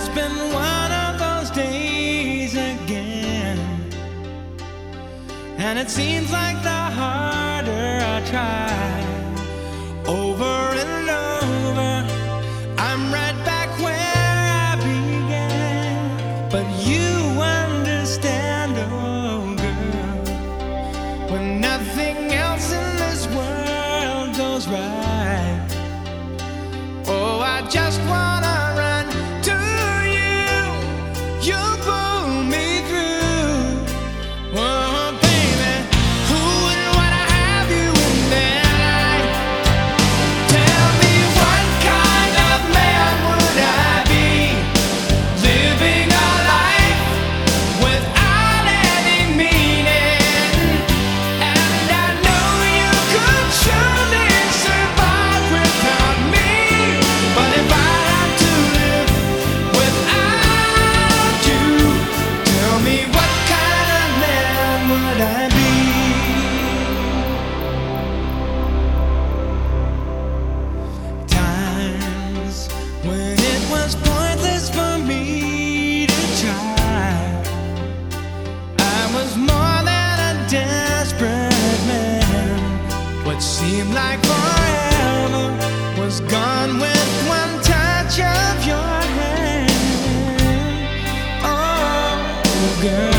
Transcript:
just been one of those days again, and it seems like the harder I try, over and over, I'm right back where I began. But you understand, oh girl, when nothing else in this world goes right. Oh, I just wanna run to you. You pull me through. Oh, baby, who wouldn't wanna have you in their life? Tell me, what kind of man would I be, living a life without any meaning? And I know you could surely survive without me. But if I had to live without you, tell me, what kind of man would I be? Times when it was pointless for me to try, I was more than a desperate man. What seemed like forever was gone with one touch of your hand. Oh, girl.